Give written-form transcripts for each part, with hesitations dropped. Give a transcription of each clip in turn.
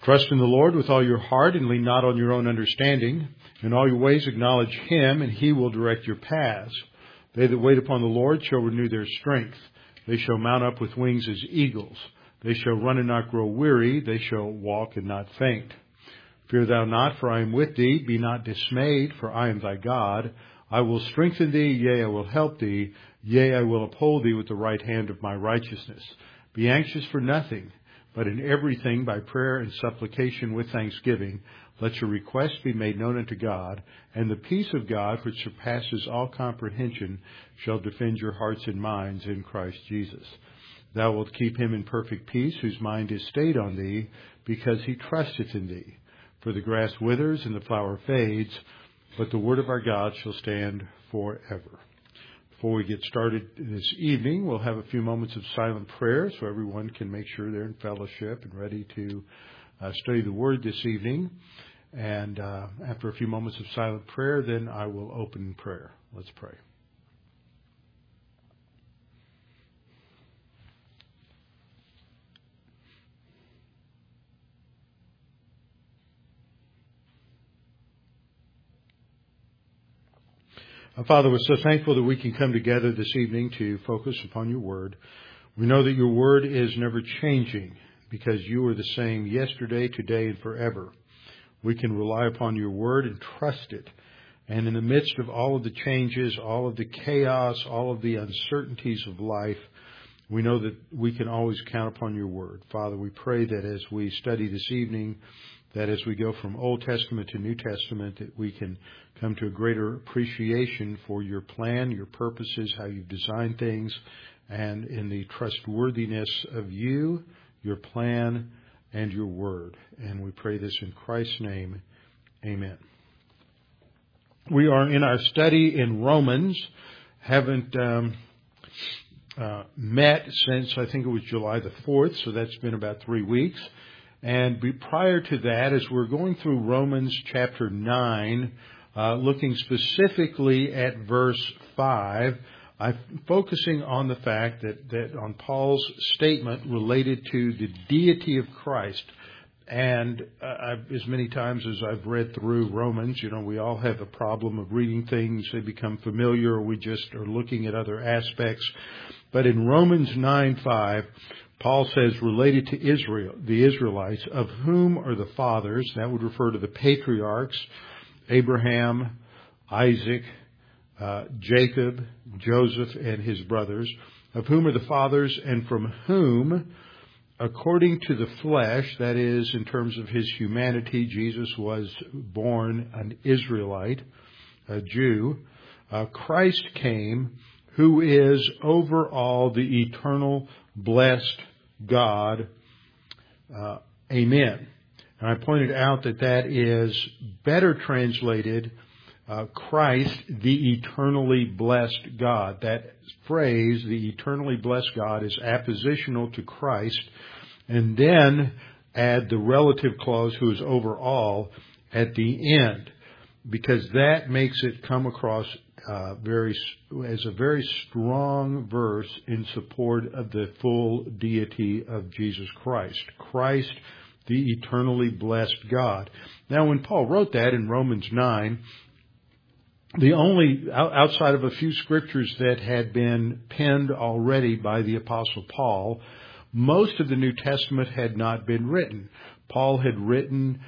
Trust in the Lord with all your heart and lean not on your own understanding. In all your ways acknowledge Him, and He will direct your paths. They that wait upon the Lord shall renew their strength. They shall mount up with wings as eagles. They shall run and not grow weary. They shall walk and not faint. Fear thou not, for I am with thee. Be not dismayed, for I am thy God. I will strengthen thee, yea, I will help thee. Yea, I will uphold thee with the right hand of my righteousness. Be anxious for nothing, but in everything by prayer and supplication with thanksgiving, let your requests be made known unto God, and the peace of God, which surpasses all comprehension, shall defend your hearts and minds in Christ Jesus. Thou wilt keep him in perfect peace, whose mind is stayed on thee, because he trusteth in thee. For the grass withers and the flower fades, but the word of our God shall stand forever. Before we get started this evening, we'll have a few moments of silent prayer so everyone can make sure they're in fellowship and ready to study the Word this evening. And after a few moments of silent prayer, then I will open prayer. Let's pray. Father, we're so thankful that we can come together this evening to focus upon your word. We know that your word is never changing because you are the same yesterday, today, and forever. We can rely upon your word and trust it. And in the midst of all of the changes, all of the chaos, all of the uncertainties of life, we know that we can always count upon your word. Father, we pray that as we study this evening, that as we go from Old Testament to New Testament, that we can come to a greater appreciation for your plan, your purposes, how you've designed things, and in the trustworthiness of you, your plan, and your word. And we pray this in Christ's name. Amen. We are in our study in Romans. Haven't met since I think it was July the 4th, so that's been about 3 weeks. And prior to that, as we're going through Romans chapter 9, looking specifically at verse 5, I'm focusing on the fact that on Paul's statement related to the deity of Christ. And as many times as I've read through Romans, we all have a problem of reading things. They become familiar, or we just are looking at other aspects. But in Romans 9:5, Paul says, related to Israel, the Israelites, of whom are the fathers, that would refer to the patriarchs, Abraham, Isaac, Jacob, Joseph, and his brothers, of whom are the fathers, and from whom, according to the flesh, that is, in terms of his humanity, Jesus was born an Israelite, a Jew. Christ came, who is over all the eternal blessed God. Amen. And I pointed out that is better translated, Christ, the eternally blessed God. That phrase, the eternally blessed God, is appositional to Christ. And then add the relative clause, who is over all, at the end, because that makes it come across as a very strong verse in support of the full deity of Jesus Christ. Christ, the eternally blessed God. Now, when Paul wrote that in Romans 9, the only, outside of a few scriptures that had been penned already by the Apostle Paul, most of the New Testament had not been written. Paul had written,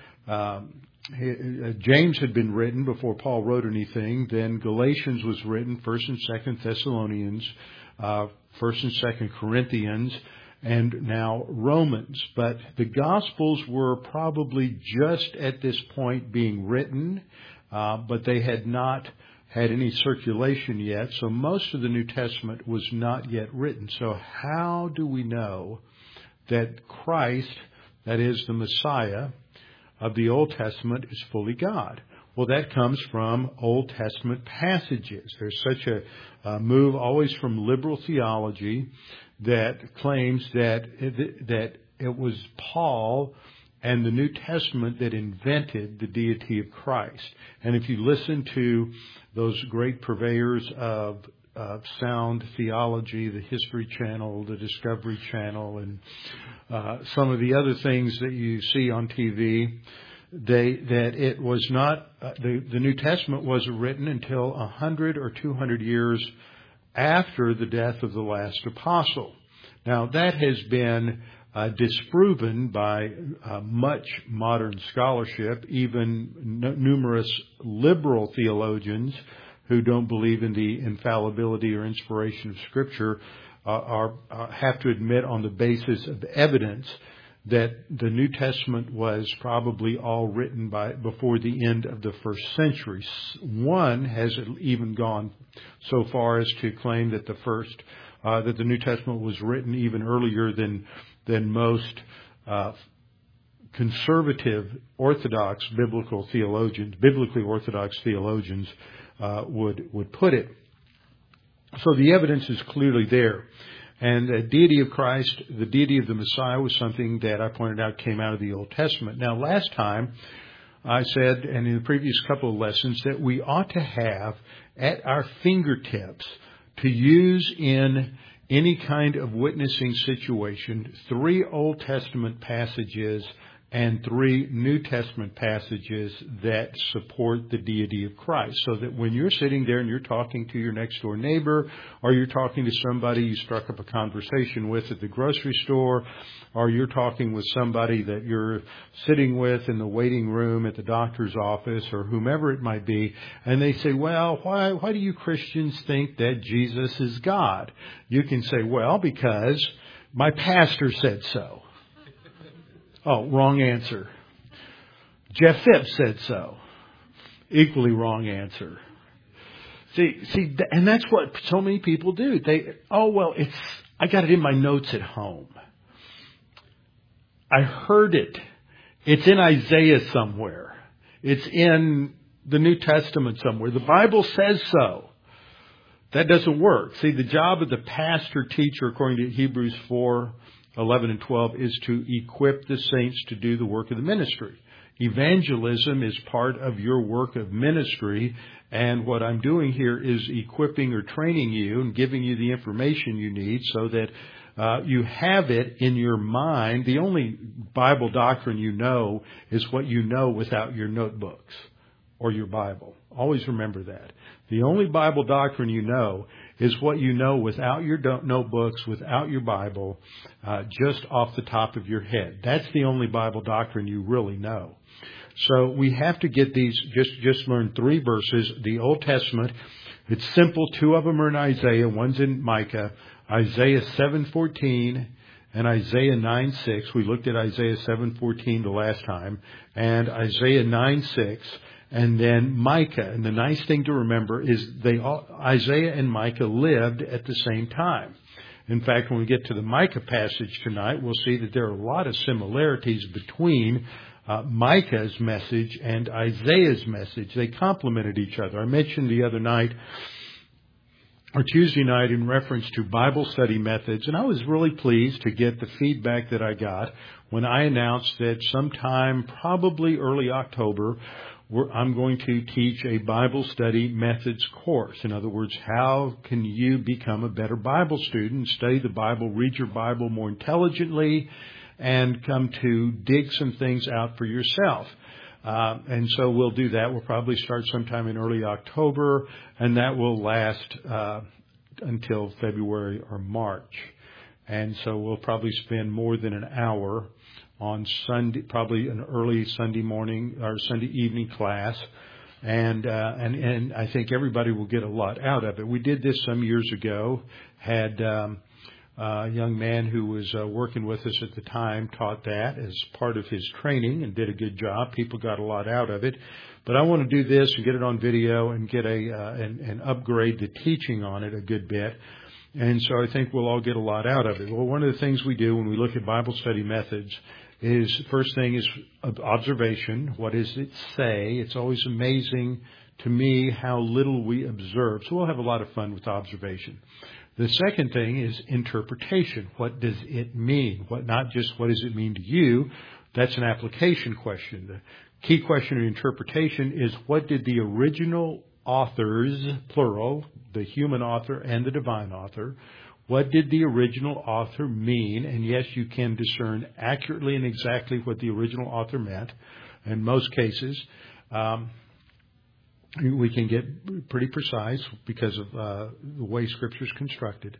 James had been written before Paul wrote anything. Then Galatians was written, 1st and 2nd Thessalonians, 1st and 2nd Corinthians, and now Romans. But the Gospels were probably just at this point being written, but they had not had any circulation yet. So most of the New Testament was not yet written. So how do we know that Christ, that is the Messiah of the Old Testament, is fully God? Well, that comes from Old Testament passages. There's such a move always from liberal theology that claims that it was Paul and the New Testament that invented the deity of Christ. And if you listen to those great purveyors of sound theology, the History Channel, the Discovery Channel, and some of the other things that you see on TV, that it was not, the New Testament wasn't written until 100 or 200 years after the death of the last apostle. Now, that has been disproven by much modern scholarship, even numerous liberal theologians who don't believe in the infallibility or inspiration of Scripture have to admit on the basis of evidence that the New Testament was probably all written before the end of the first century. One has even gone so far as to claim that that the New Testament was written even earlier than most conservative Orthodox biblically Orthodox theologians would put it. So the evidence is clearly there. And the deity of Christ, the deity of the Messiah, was something that I pointed out came out of the Old Testament. Now, last time I said, and in the previous couple of lessons, that we ought to have at our fingertips to use in any kind of witnessing situation 3 Old Testament passages and 3 New Testament passages that support the deity of Christ. So that when you're sitting there and you're talking to your next door neighbor, or you're talking to somebody you struck up a conversation with at the grocery store, or you're talking with somebody that you're sitting with in the waiting room at the doctor's office, or whomever it might be, and they say, well, why do you Christians think that Jesus is God? You can say, well, because my pastor said so. Oh, wrong answer. Jeff Phipps said so. Equally wrong answer. See, and that's what so many people do. I got it in my notes at home. I heard it. It's in Isaiah somewhere. It's in the New Testament somewhere. The Bible says so. That doesn't work. See, the job of the pastor teacher, according to Hebrews 4:11 and 12, is to equip the saints to do the work of the ministry. Evangelism is part of your work of ministry, and what I'm doing here is equipping or training you and giving you the information you need so that you have it in your mind. The only Bible doctrine you know is what you know without your notebooks or your Bible. Always remember that. The only Bible doctrine you know is what you know without your notebooks, without your Bible, just off the top of your head. That's the only Bible doctrine you really know. So we have to get these, just learn 3 verses. The Old Testament, it's simple. 2 of them are in Isaiah, one's in Micah. Isaiah 7:14 and Isaiah 9:6. We looked at Isaiah 7:14 the last time, and Isaiah 9:6. And then Micah. And the nice thing to remember is Isaiah and Micah lived at the same time. In fact, when we get to the Micah passage tonight, we'll see that there are a lot of similarities between Micah's message and Isaiah's message. They complemented each other. I mentioned the other night, or Tuesday night, in reference to Bible study methods, and I was really pleased to get the feedback that I got when I announced that sometime, probably early October, I'm going to teach a Bible study methods course. In other words, how can you become a better Bible student, study the Bible, read your Bible more intelligently, and come to dig some things out for yourself. And so we'll do that. We'll probably start sometime in early October, and that will last until February or March. And so we'll probably spend more than an hour on Sunday, probably an early Sunday morning or Sunday evening class, and I think everybody will get a lot out of it. We did this some years ago. Had a young man who was working with us at the time taught that as part of his training and did a good job. People got a lot out of it. But I want to do this and get it on video and get and upgrade the teaching on it a good bit. And so I think we'll all get a lot out of it. Well, one of the things we do when we look at Bible study methods is, first thing is observation. What does it say? It's always amazing to me how little we observe. So we'll have a lot of fun with observation. The second thing is interpretation. What does it mean? Not just what does it mean to you? That's an application question. The key question in interpretation is, what did the original authors, plural, the human author and the divine author. What did the original author mean? And yes, you can discern accurately and exactly what the original author meant. In most cases, we can get pretty precise because of the way Scripture is constructed.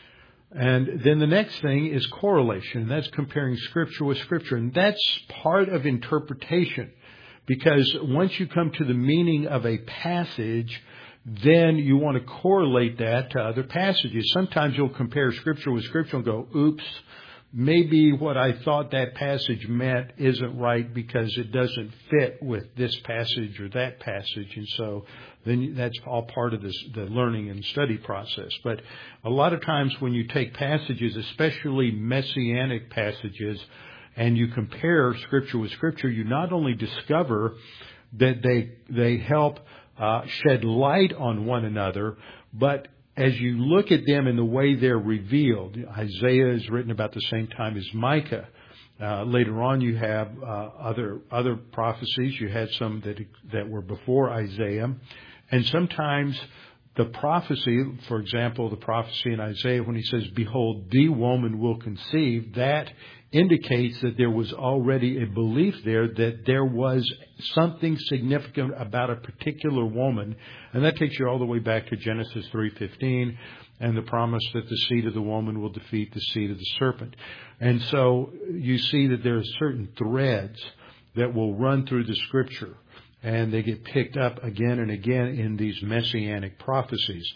And then the next thing is correlation. That's comparing Scripture with Scripture. And that's part of interpretation. Because once you come to the meaning of a passage, then you want to correlate that to other passages. Sometimes you'll compare Scripture with Scripture and go, oops, maybe what I thought that passage meant isn't right because it doesn't fit with this passage or that passage. And so then that's all part of the learning and study process. But a lot of times when you take passages, especially messianic passages, and you compare Scripture with Scripture, you not only discover that they help shed light on one another, but as you look at them in the way they're revealed, Isaiah is written about the same time as Micah. Later on, you have other prophecies. You had some that were before Isaiah, and sometimes the prophecy, for example, the prophecy in Isaiah when he says, "Behold, the woman will conceive," that indicates that there was already a belief there that there was something significant about a particular woman. And that takes you all the way back to Genesis 3:15 and the promise that the seed of the woman will defeat the seed of the serpent. And so you see that there are certain threads that will run through the Scripture, and they get picked up again and again in these messianic prophecies.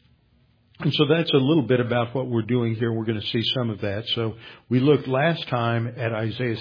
And so that's a little bit about what we're doing here. We're going to see some of that. So we looked last time at Isaiah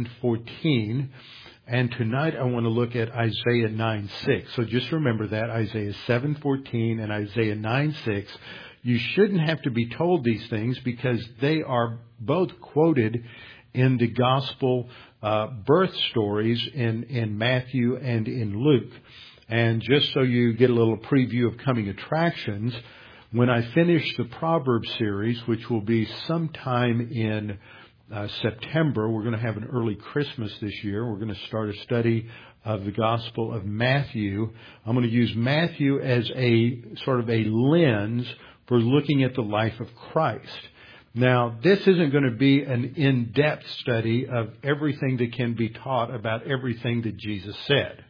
7:14, and tonight I want to look at Isaiah 9:6. So just remember that, Isaiah 7:14 and Isaiah 9:6. You shouldn't have to be told these things because they are both quoted in the gospel birth stories in Matthew and in Luke. And just so you get a little preview of coming attractions, when I finish the Proverbs series, which will be sometime in September, we're going to have an early Christmas this year. We're going to start a study of the Gospel of Matthew. I'm going to use Matthew as a sort of a lens for looking at the life of Christ. Now, this isn't going to be an in-depth study of everything that can be taught about everything that Jesus said.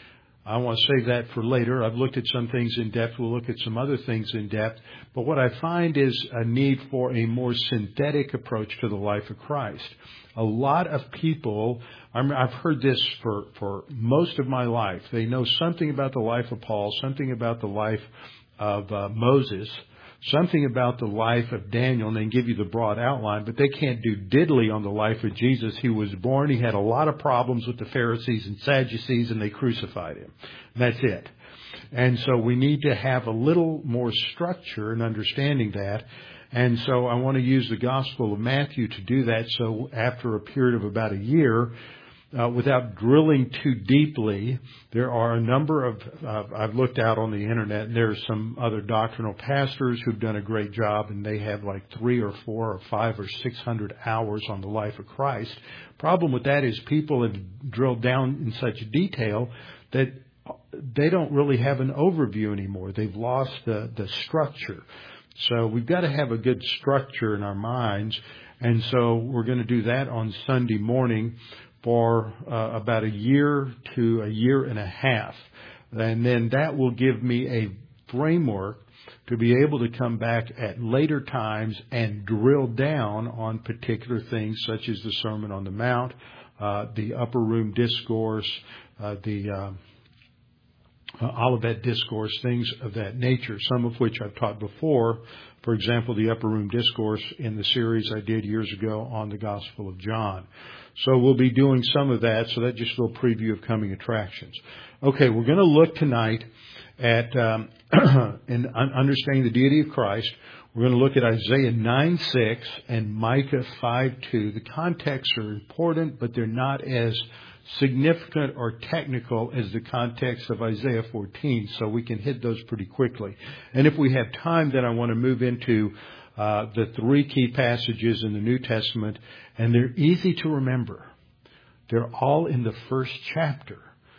I want to save that for later. I've looked at some things in depth. We'll look at some other things in depth. But what I find is a need for a more synthetic approach to the life of Christ. A lot of people, I've heard this for most of my life. They know something about the life of Paul, something about the life of Moses, something about the life of Daniel, and they can give you the broad outline, but they can't do diddly on the life of Jesus. He was born, he had a lot of problems with the Pharisees and Sadducees, and they crucified him. And that's it. And so we need to have a little more structure in understanding that. And so I want to use the Gospel of Matthew to do that. So after a period of about a year, without drilling too deeply, there are a number of, I've looked out on the internet, and there's some other doctrinal pastors who've done a great job, and they have like 3 or 4 or 5 or 600 hours on the life of Christ. Problem with that is people have drilled down in such detail that they don't really have an overview anymore. They've lost the structure. So we've got to have a good structure in our minds, and so we're going to do that on Sunday morning for about a year to a year and a half. And then that will give me a framework to be able to come back at later times and drill down on particular things such as the Sermon on the Mount, the Upper Room Discourse, the Olivet Discourse, things of that nature, some of which I've taught before. For example, the Upper Room Discourse in the series I did years ago on the Gospel of John. So we'll be doing some of that, so that's just a little preview of coming attractions. Okay, we're going to look tonight at in understanding the deity of Christ. We're going to look at Isaiah 9:6 and Micah 5:2. The contexts are important, but they're not as significant or technical as the context of Isaiah 14, so we can hit those pretty quickly. And if we have time, then I want to move into the 3 key passages in the New Testament, and they're easy to remember. They're all in the first chapter.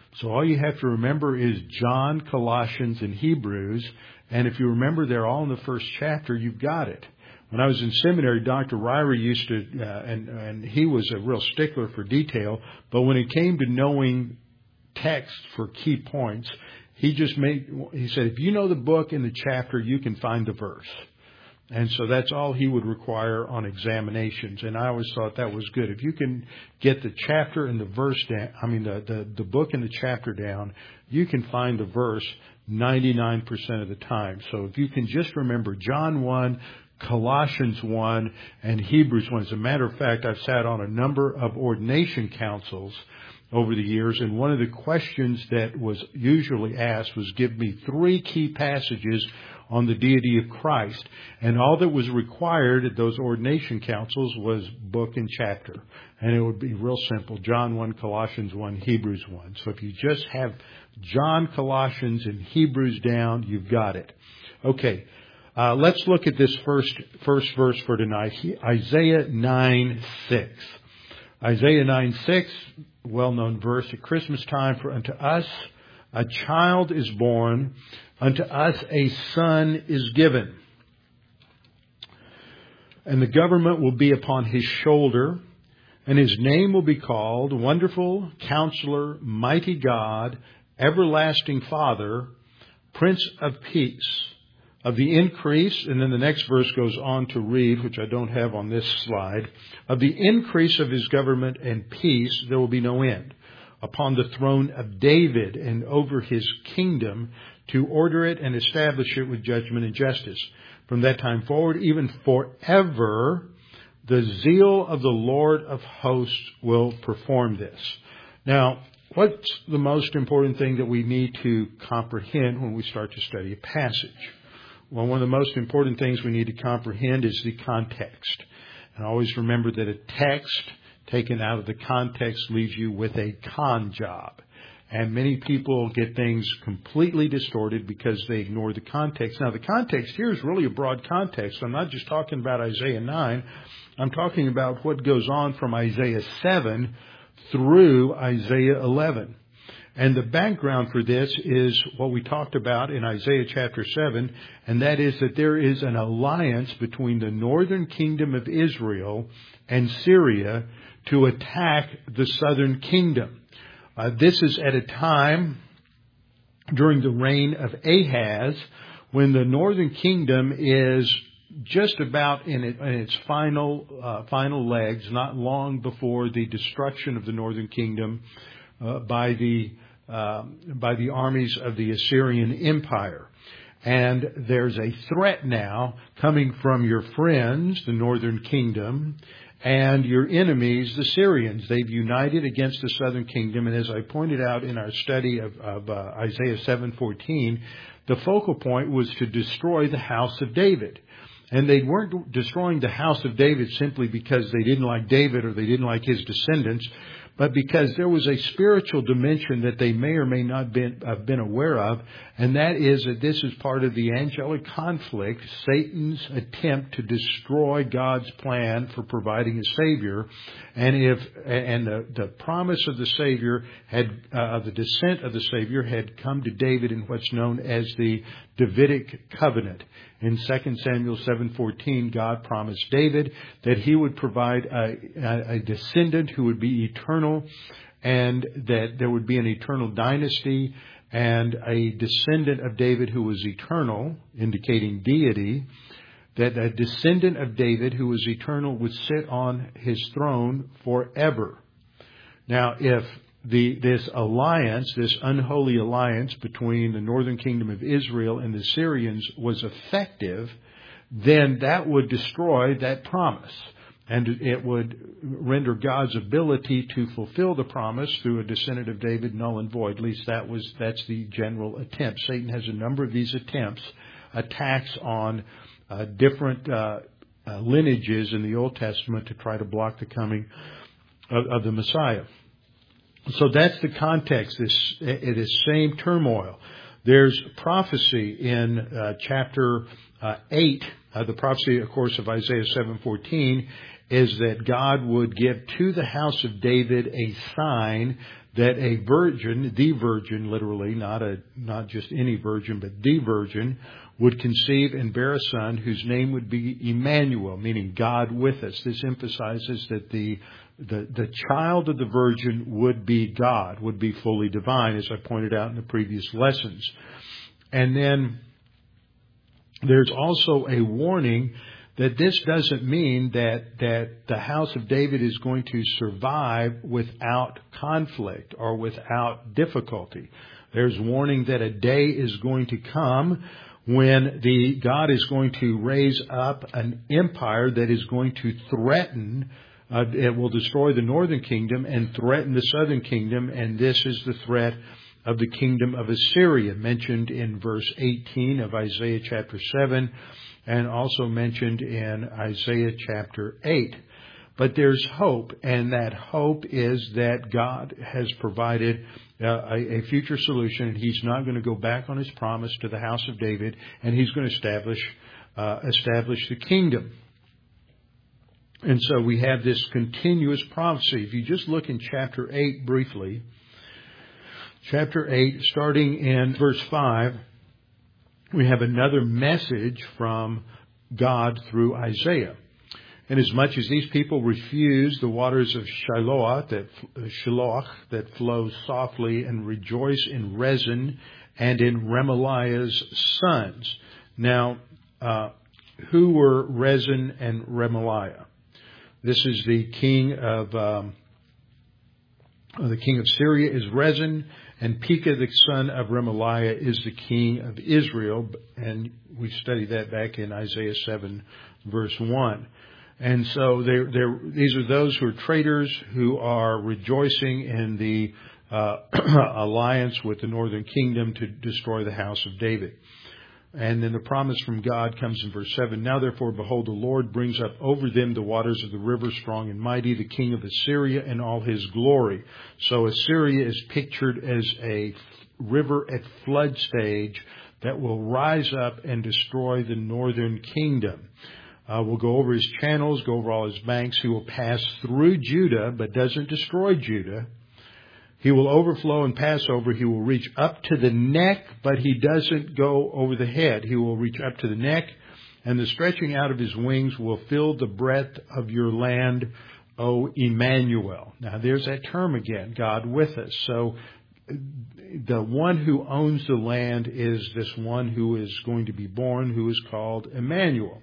So all you have to remember is John, Colossians, and Hebrews. And if you remember, they're all in the first chapter. You've got it. When I was in seminary, Dr. Ryrie used to, and he was a real stickler for detail. But when it came to knowing text for key points, he said, if you know the book and the chapter, you can find the verse. And so that's all he would require on examinations. And I always thought that was good. If you can get the chapter and the verse down, the book and the chapter down, you can find the verse 99% of the time. So if you can just remember John 1, Colossians 1, and Hebrews 1. As a matter of fact, I've sat on a number of ordination councils over the years, and one of the questions that was usually asked was, give me 3 key passages on the deity of Christ. And all that was required at those ordination councils was book and chapter. And it would be real simple. John 1, Colossians 1, Hebrews 1. So if you just have John, Colossians, and Hebrews down, you've got it. Okay. Let's look at this first verse for tonight. Isaiah 9:6. Isaiah 9:6, well-known verse at Christmas time. For unto us a child is born, unto us a son is given. And the government will be upon his shoulder, and his name will be called Wonderful, Counselor, Mighty God, Everlasting Father, Prince of Peace. Of the increase, and then the next verse goes on to read, which I don't have on this slide, of the increase of his government and peace there will be no end, upon the throne of David and over his kingdom, to order it and establish it with judgment and justice. From that time forward, even forever, the zeal of the Lord of hosts will perform this. Now, what's the most important thing that we need to comprehend when we start to study a passage? Well, one of the most important things we need to comprehend is the context. And always remember that a text taken out of the context leaves you with a con job. And many people get things completely distorted because they ignore the context. Now, the context here is really a broad context. I'm not just talking about Isaiah 9. I'm talking about what goes on from Isaiah 7 through Isaiah 11. And the background for this is what we talked about in Isaiah chapter 7, and that is that there is an alliance between the northern kingdom of Israel and Syria to attack the southern kingdom. This is at a time during the reign of Ahaz, when the northern kingdom is just about in its final legs, not long before the destruction of the northern kingdom by the armies of the Assyrian Empire. And there's a threat now coming from your friends, the northern kingdom, and your enemies, the Syrians. They've united against the southern kingdom. And as I pointed out in our study of Isaiah 7:14, the focal point was to destroy the house of David. And they weren't destroying the house of David simply because they didn't like David or they didn't like his descendants, but because there was a spiritual dimension that they may or may not have been aware of, and that is that this is part of the angelic conflict, Satan's attempt to destroy God's plan for providing a Savior. And the promise of the Savior the descent of the Savior had come to David in what's known as the Davidic covenant. In 2 Samuel 7:14, God promised David that he would provide a descendant who would be eternal, and that there would be an eternal dynasty, and a descendant of David who was eternal, indicating deity, that a descendant of David who was eternal would sit on his throne forever. Now, if this alliance, this unholy alliance between the northern kingdom of Israel and the Syrians was effective, then that would destroy that promise. And it would render God's ability to fulfill the promise through a descendant of David null and void. At least that's the general attempt. Satan has a number of these attacks on different lineages in the Old Testament to try to block the coming of the Messiah. So that's the context, this same turmoil. There's prophecy in chapter 8. The prophecy, of course, of Isaiah 7:14 is that God would give to the house of David a sign that a virgin, the virgin literally, not just any virgin, but the virgin, would conceive and bear a son whose name would be Emmanuel, meaning God with us. This emphasizes that the child of the virgin would be God, would be fully divine, as I pointed out in the previous lessons. And then there's also a warning that this doesn't mean that the house of David is going to survive without conflict or without difficulty. There's warning that a day is going to come when God is going to raise up an empire that is going to threaten, it will destroy the northern kingdom and threaten the southern kingdom, and this is the threat of the kingdom of Assyria, mentioned in verse 18 of Isaiah chapter 7, and also mentioned in Isaiah chapter 8. But there's hope, and that hope is that God has provided a future solution, and He's not going to go back on His promise to the house of David, and He's going to establish the kingdom. And so we have this continuous prophecy. If you just look in chapter 8 briefly, chapter 8, starting in verse 5, we have another message from God through Isaiah. Inasmuch as these people refuse the waters of Shiloah that flows softly, and rejoice in Rezin and in Remaliah's sons. Now, who were Rezin and Remaliah? This is the king of Syria is Rezin, and Pekah, the son of Remaliah, is the king of Israel. And we studied that back in Isaiah 7, verse 1. And so these are those who are traitors, who are rejoicing in the alliance with the northern kingdom to destroy the house of David. And then the promise from God comes in verse 7. Now therefore, behold, the Lord brings up over them the waters of the river, strong and mighty, the king of Assyria in all his glory. So Assyria is pictured as a river at flood stage that will rise up and destroy the northern kingdom. Will go over his channels, go over all his banks. He will pass through Judah, but doesn't destroy Judah. He will overflow and pass over. He will reach up to the neck, but he doesn't go over the head. He will reach up to the neck, and the stretching out of his wings will fill the breadth of your land, O Emmanuel. Now there's that term again, God with us. So the one who owns the land is this one who is going to be born, who is called Emmanuel.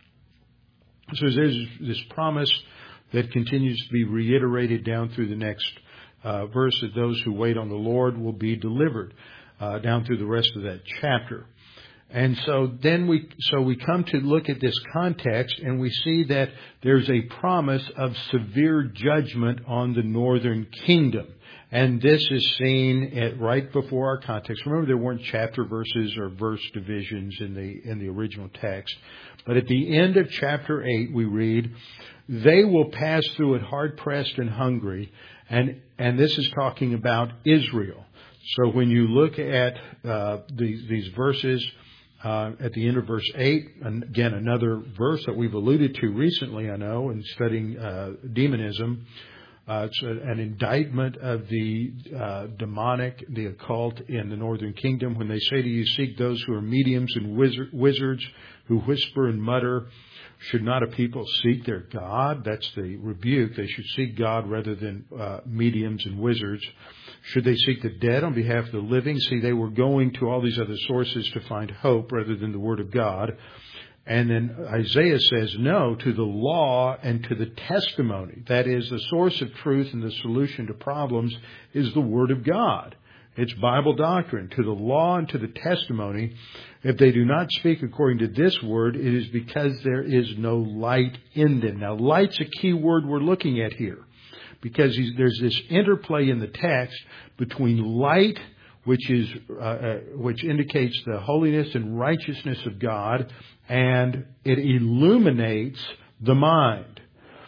So there's this promise that continues to be reiterated down through the next verse, that those who wait on the Lord will be delivered, down through the rest of that chapter. And so then we come to look at this context, and we see that there's a promise of severe judgment on the northern kingdom. And this is seen right before our context. Remember, there weren't chapter verses or verse divisions in the original text. But at the end of chapter 8, we read, "They will pass through it hard-pressed and hungry." And this is talking about Israel. So when you look at these verses, at the end of verse 8, and again, another verse that we've alluded to recently, I know, in studying demonism. It's an indictment of the demonic, the occult in the northern kingdom. When they say to you, seek those who are mediums and wizards who whisper and mutter, should not a people seek their God? That's the rebuke. They should seek God rather than mediums and wizards. Should they seek the dead on behalf of the living? See, they were going to all these other sources to find hope rather than the Word of God. And then Isaiah says no to the law and to the testimony. That is, the source of truth and the solution to problems is the Word of God. It's Bible doctrine. To the law and to the testimony, if they do not speak according to this word, it is because there is no light in them. Now, light's a key word we're looking at here, because there's this interplay in the text between light, which indicates the holiness and righteousness of God, and it illuminates the mind.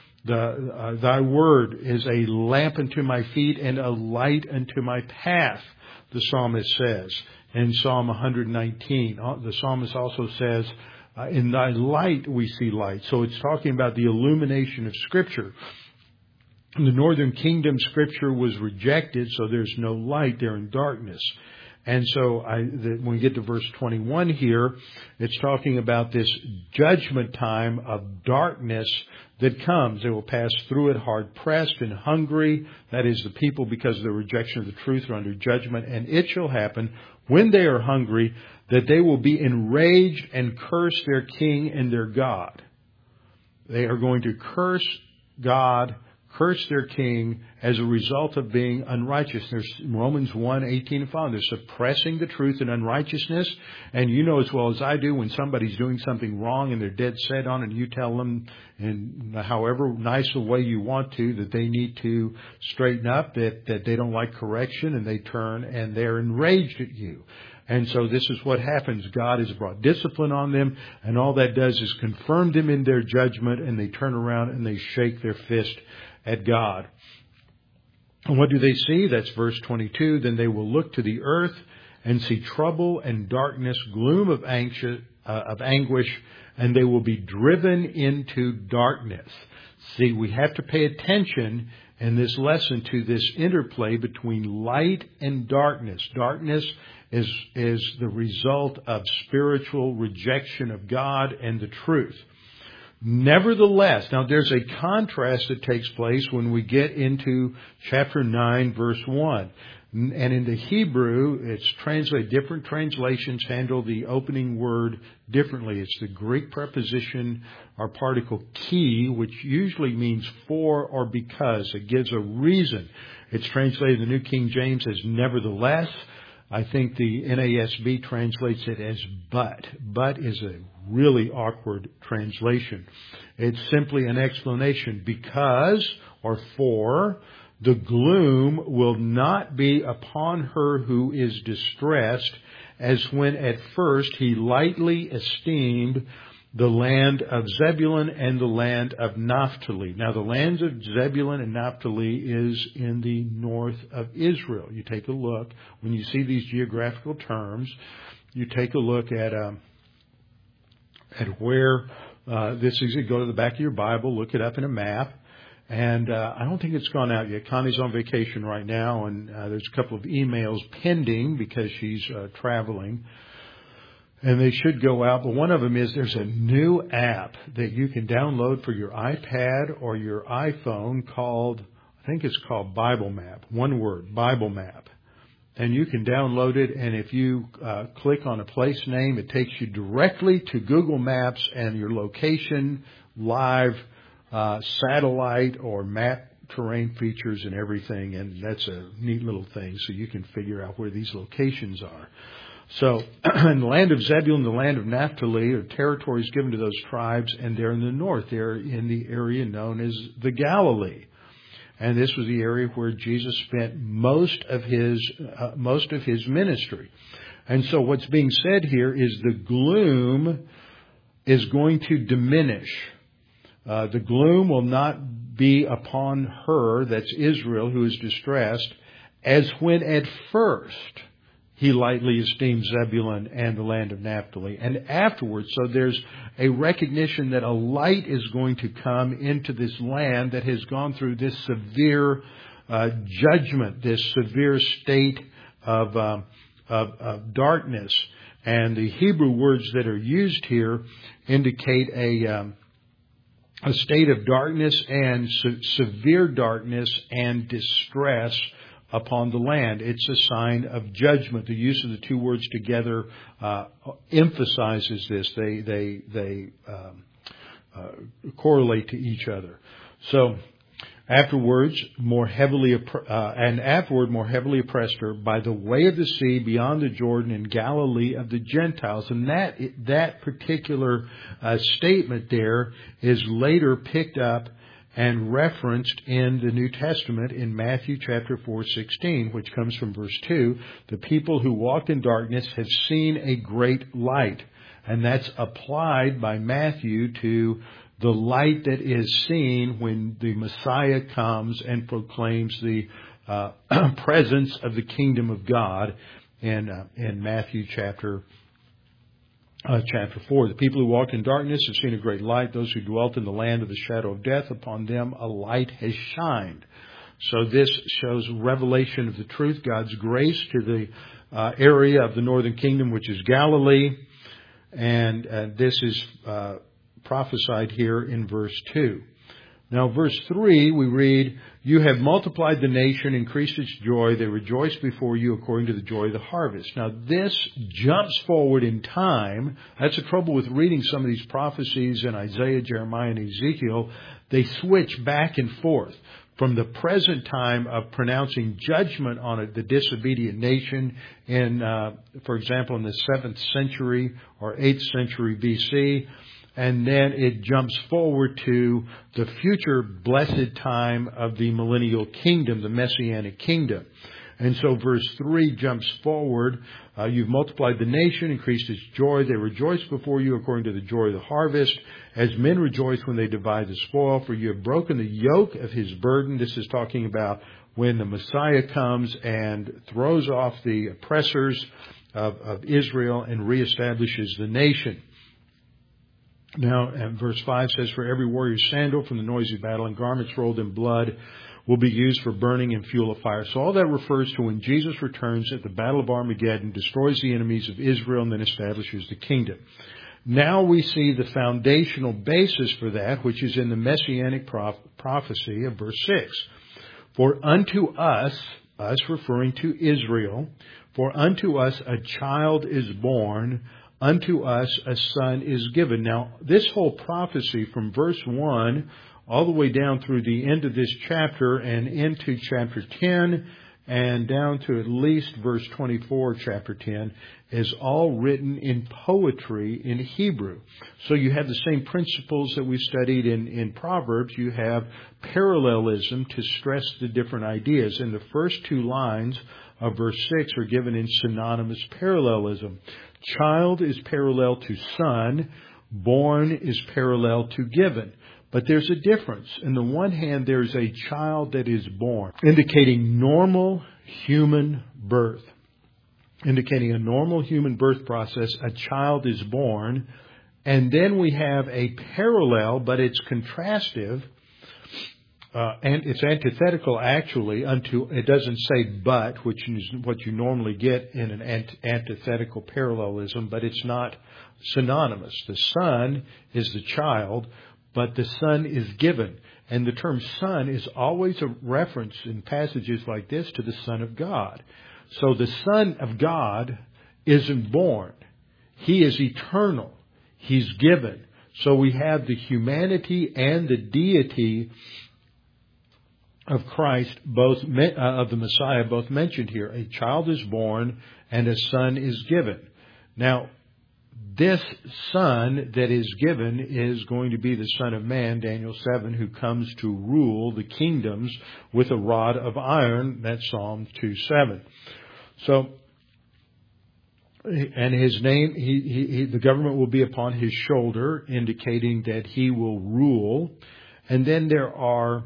Thy word is a lamp unto my feet and a light unto my path, the psalmist says in Psalm 119. The psalmist also says, in thy light we see light. So it's talking about the illumination of Scripture. The northern kingdom scripture was rejected, so there's no light. They're in darkness. And so when we get to verse 21 here, it's talking about this judgment time of darkness that comes. They will pass through it hard pressed and hungry. That is, the people, because of their rejection of the truth, are under judgment. And it shall happen, when they are hungry, that they will be enraged and curse their king and their God. They are going to curse God, curse their king as a result of being unrighteous. There's Romans 1:18 and following. They're suppressing the truth in unrighteousness. And you know as well as I do, when somebody's doing something wrong and they're dead set on it, and you tell them in however nice a way you want to that they need to straighten up, that they don't like correction, and they turn and they're enraged at you. And so this is what happens. God has brought discipline on them, and all that does is confirm them in their judgment, and they turn around and they shake their fist at God. And what do they see? That's verse 22. Then they will look to the earth and see trouble and darkness, gloom of anguish, and they will be driven into darkness. See, we have to pay attention in this lesson to this interplay between light and darkness. Darkness is the result of spiritual rejection of God and the truth. Nevertheless, now there's a contrast that takes place when we get into chapter 9, verse 1. And in the Hebrew, it's translated, different translations handle the opening word differently. It's the Greek preposition or particle ki, which usually means for or because. It gives a reason. It's translated in the New King James as nevertheless. I think the NASB translates it as but. But is a really awkward translation. It's simply an explanation. Because or for, the gloom will not be upon her who is distressed, as when at first he lightly esteemed the land of Zebulun and the land of Naphtali. Now, the land of Zebulun and Naphtali is in the north of Israel. You take a look. When you see these geographical terms, you take a look at where this is. You go to the back of your Bible, look it up in a map. And I don't think it's gone out yet. Connie's on vacation right now, and there's a couple of emails pending because she's traveling. And they should go out, but one of them is there's a new app that you can download for your iPad or your iPhone called, I think it's called Bible Map. One word, Bible Map. And you can download it, and if you click on a place name, it takes you directly to Google Maps and your location, live, satellite or map terrain features and everything. And that's a neat little thing, so you can figure out where these locations are. So, in the land of Zebulun, the land of Naphtali, are territories given to those tribes, and they're in the north. They're in the area known as the Galilee. And this was the area where Jesus spent most of his ministry. And so what's being said here is the gloom is going to diminish. The gloom will not be upon her, that's Israel, who is distressed, as when at first he lightly esteemed Zebulun and the land of Naphtali. And afterwards, so there's a recognition that a light is going to come into this land that has gone through this severe judgment, this severe state of darkness. And the Hebrew words that are used here indicate a state of darkness and severe darkness and distress upon the land. It's a sign of judgment. The use of the two words together emphasizes this. They correlate to each other. So afterward, more heavily oppressed her by the way of the sea beyond the Jordan in Galilee of the Gentiles. And that particular statement there is later picked up and referenced in the New Testament in Matthew chapter 4:16, which comes from verse 2. The people who walked in darkness have seen a great light. And that's applied by Matthew to the light that is seen when the Messiah comes and proclaims the presence of the kingdom of God in Matthew chapter chapter 4. The people who walked in darkness have seen a great light. Those who dwelt in the land of the shadow of death, upon them a light has shined. So this shows revelation of the truth, God's grace to the area of the northern kingdom, which is Galilee. And this is prophesied here in verse 2. Now, verse 3, we read, "You have multiplied the nation, increased its joy. They rejoice before you according to the joy of the harvest." Now, this jumps forward in time. That's the trouble with reading some of these prophecies in Isaiah, Jeremiah, and Ezekiel. They switch back and forth from the present time of pronouncing judgment on the disobedient nation in, for example, in the 7th century or 8th century BC. And then it jumps forward to the future blessed time of the millennial kingdom, the Messianic kingdom. And so verse 3 jumps forward. "You've multiplied the nation, increased its joy. They rejoice before you according to the joy of the harvest, as men rejoice when they divide the spoil. For you have broken the yoke of his burden." This is talking about when the Messiah comes and throws off the oppressors of Israel and reestablishes the nation. Now, and verse 5 says, "For every warrior's sandal from the noisy battle and garments rolled in blood will be used for burning and fuel of fire." So all that refers to when Jesus returns at the Battle of Armageddon, destroys the enemies of Israel, and then establishes the kingdom. Now we see the foundational basis for that, which is in the Messianic prophecy of verse 6. "For unto us referring to Israel, for unto us a child is born, unto us a son is given." Now, this whole prophecy from verse 1 all the way down through the end of this chapter and into chapter 10 and down to at least verse 24, chapter 10, is all written in poetry in Hebrew. So you have the same principles that we studied in Proverbs. You have parallelism to stress the different ideas. And the first two lines of verse 6 are given in synonymous parallelism. Child is parallel to son. Born is parallel to given. But there's a difference. On the one hand, there's a child that is born, indicating normal human birth. Indicating a normal human birth process, a child is born. And then we have a parallel, but it's contrastive, and it's antithetical actually unto, it doesn't say but, which is what you normally get in an antithetical parallelism, but it's not synonymous. The son is the child, but the son is given. And the term son is always a reference in passages like this to the Son of God. So the Son of God isn't born. He is eternal. He's given. So we have the humanity and the deity of Christ, both of the Messiah, both mentioned here. A child is born and a son is given. Now, this son that is given is going to be the Son of Man, Daniel 7, who comes to rule the kingdoms with a rod of iron. That's Psalm 2:7. So, and his name, the government will be upon his shoulder, indicating that he will rule. And then there are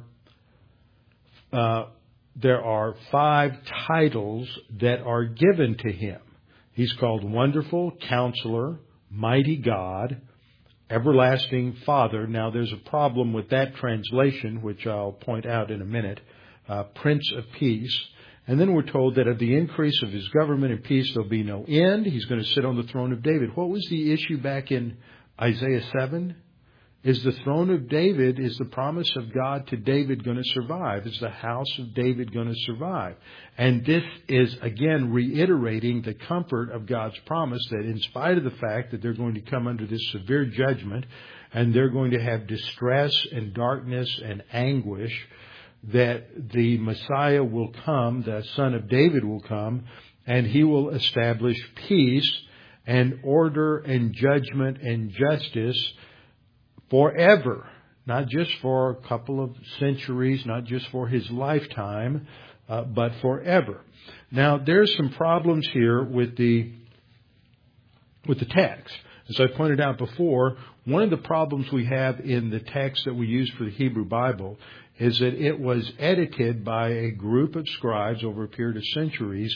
5 titles that are given to him. He's called Wonderful Counselor, Mighty God, Everlasting Father. Now, there's a problem with that translation, which I'll point out in a minute. Prince of Peace. And then we're told that of the increase of his government and peace, there'll be no end. He's going to sit on the throne of David. What was the issue back in Isaiah 7? Is the throne of David, is the promise of God to David going to survive? Is the house of David going to survive? And this is, again, reiterating the comfort of God's promise that in spite of the fact that they're going to come under this severe judgment and they're going to have distress and darkness and anguish, that the Messiah will come, the Son of David will come, and he will establish peace and order and judgment and justice forever, not just for a couple of centuries, not just for his lifetime, but forever. Now, there's some problems here with the text. As I pointed out before, one of the problems we have in the text that we use for the Hebrew Bible is that it was edited by a group of scribes over a period of centuries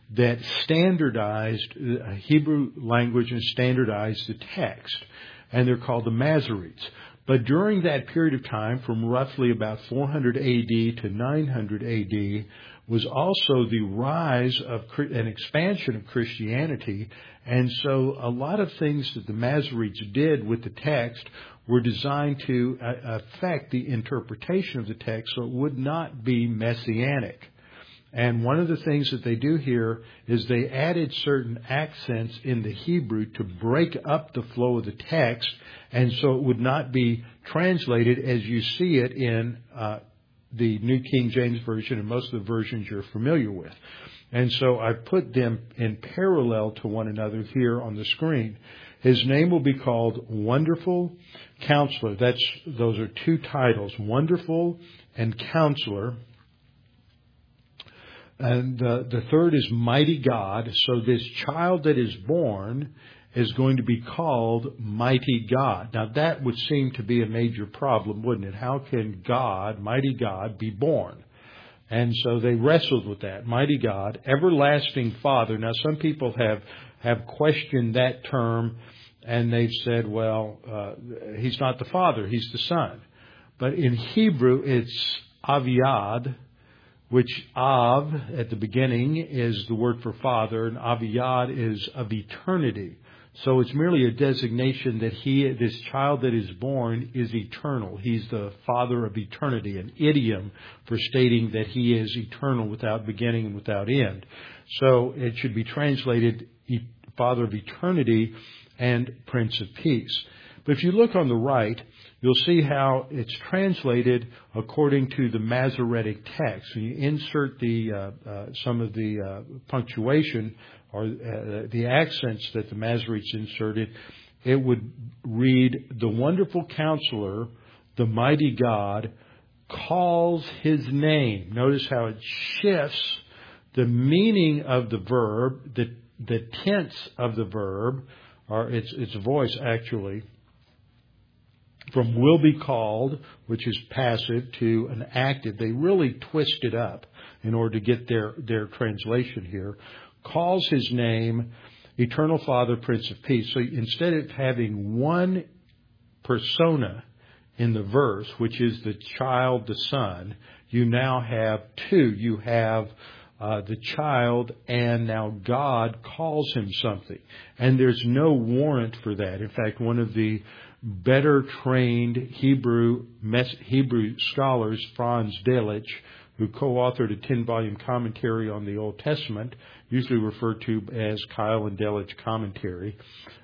that standardized Hebrew language and standardized the text. And they're called the Masoretes. But during that period of time, from roughly about 400 AD to 900 AD, was also the rise of an expansion of Christianity. And so a lot of things that the Masoretes did with the text were designed to affect the interpretation of the text so it would not be messianic. And one of the things that they do here is they added certain accents in the Hebrew to break up the flow of the text, and so it would not be translated as you see it in the New King James Version and most of the versions you're familiar with. And so I put them in parallel to one another here on the screen. His name will be called Wonderful Counselor. Those are two titles, Wonderful and Counselor. And the third is Mighty God. So this child that is born is going to be called Mighty God. Now that would seem to be a major problem, wouldn't it? How can God, Mighty God, be born? And so they wrestled with that. Mighty God, Everlasting Father. Now some people have questioned that term, and they've said, well, he's not the Father, he's the Son. But in Hebrew, it's Aviad, which Av at the beginning is the word for Father, and Aviad is of eternity. So it's merely a designation that this child that is born is eternal. He's the Father of eternity, an idiom for stating that he is eternal without beginning and without end. So it should be translated Father of eternity and Prince of Peace. But if you look on the right, you'll see how it's translated according to the Masoretic text. When you insert some of the punctuation or the accents that the Masoretes inserted, it would read, the Wonderful Counselor, the Mighty God, calls His name. Notice how it shifts the meaning of the verb, the tense of the verb, or its voice actually, from will be called, which is passive, to an active. They really twist it up in order to get their translation here. Calls His name Eternal Father, Prince of Peace. So instead of having one persona in the verse, which is the child, the son, you now have two. You have the child, and now God calls him something. And there's no warrant for that. In fact, one of the better trained Hebrew scholars, Franz Delitzsch, who co-authored a 10-volume commentary on the Old Testament, usually referred to as Keil and Delitzsch commentary.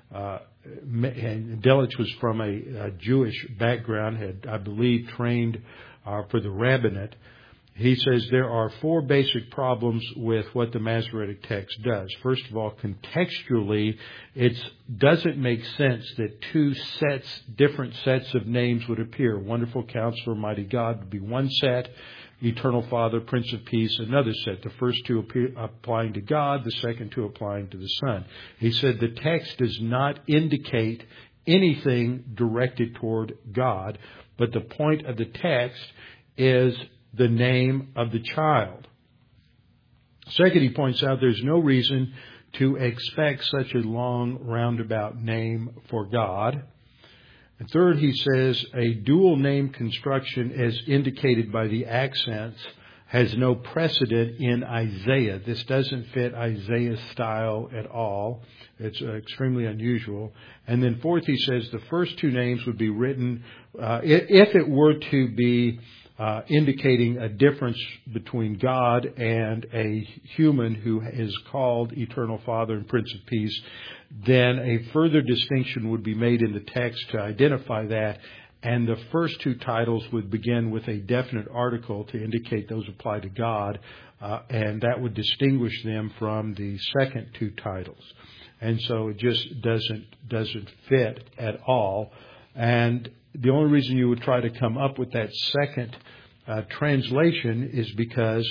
And Delitzsch was from a Jewish background, had, I believe, trained for the rabbinate. He says there are four basic problems with what the Masoretic text does. First of all, contextually, it doesn't make sense that different sets of names would appear. Wonderful Counselor, Mighty God would be one set. Eternal Father, Prince of Peace, another set. The first two applying to God, the second two applying to the Son. He said the text does not indicate anything directed toward God, but the point of the text is the name of the child. Second, he points out there's no reason to expect such a long roundabout name for God. And third, he says a dual name construction as indicated by the accents has no precedent in Isaiah. This doesn't fit Isaiah's style at all. It's extremely unusual. And then fourth, he says the first two names would be written, if it were to be indicating a difference between God and a human who is called Eternal Father and Prince of Peace, then a further distinction would be made in the text to identify that, and the first two titles would begin with a definite article to indicate those apply to God, and that would distinguish them from the second two titles. And so it just doesn't fit at all. And the only reason you would try to come up with that second translation is because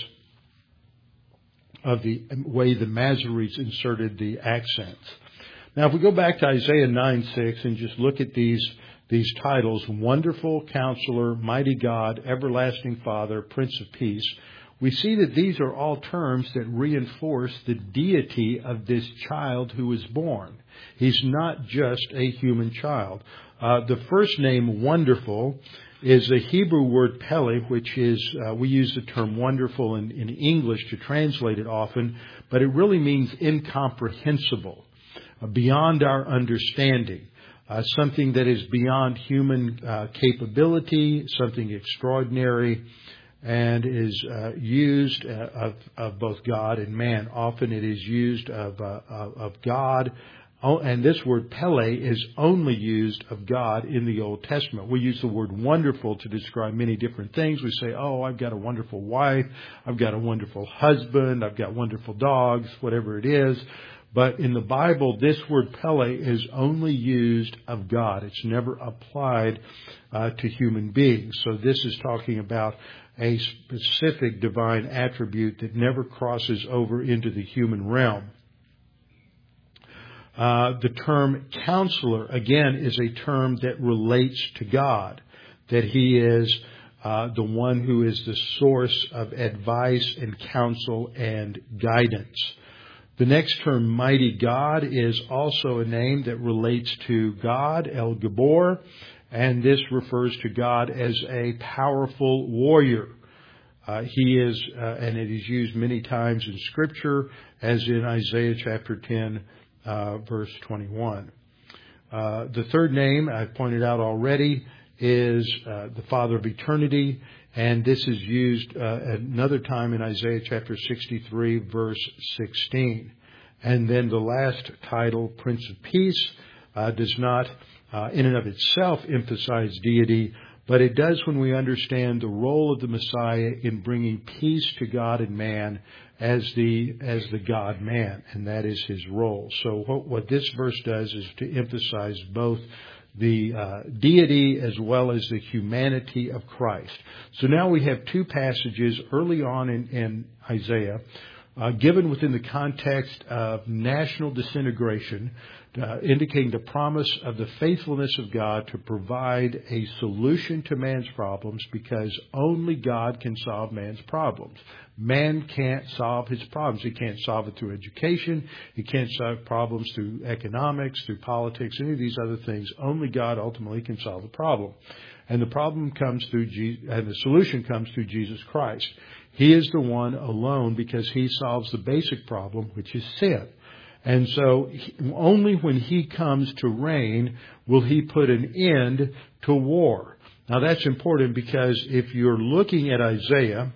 of the way the Masoretes inserted the accents. Now, if we go back to Isaiah 9:6 and just look at these these titles, Wonderful Counselor, Mighty God, Everlasting Father, Prince of Peace, we see that these are all terms that reinforce the deity of this child who was born. He's not just a human child. The first name, Wonderful, is the Hebrew word Pele, which is, we use the term wonderful in English to translate it often, but it really means incomprehensible, beyond our understanding. Something that is beyond human capability, something extraordinary, and is used of both God and man. Often it is used of God. Oh, and this word Pele is only used of God in the Old Testament. We use the word wonderful to describe many different things. We say, oh, I've got a wonderful wife, I've got a wonderful husband, I've got wonderful dogs, whatever it is. But in the Bible, this word Pele is only used of God. It's never applied to human beings. So this is talking about a specific divine attribute that never crosses over into the human realm. The term counselor, again, is a term that relates to God, that He is the one who is the source of advice and counsel and guidance. The next term, Mighty God, is also a name that relates to God, El Gabor, and this refers to God as a powerful warrior. He is, and it is used many times in Scripture, as in Isaiah chapter 10, verse 21. The third name I've pointed out already is the Father of Eternity, and this is used another time in Isaiah chapter 63, verse 16. And then the last title, Prince of Peace, does not in and of itself emphasize deity, but it does when we understand the role of the Messiah in bringing peace to God and man as the God-man, and that is His role. So what this verse does is to emphasize both the deity as well as the humanity of Christ. So now we have two passages early on in Isaiah, given within the context of national disintegration, indicating the promise of the faithfulness of God to provide a solution to man's problems, because only God can solve man's problems. Man can't solve his problems. He can't solve it through education. He can't solve problems through economics, through politics, any of these other things. Only God ultimately can solve the problem. And the problem comes through and the solution comes through Jesus Christ. He is the one alone, because He solves the basic problem, which is sin. And so only when He comes to reign will He put an end to war. Now that's important, because if you're looking at Isaiah,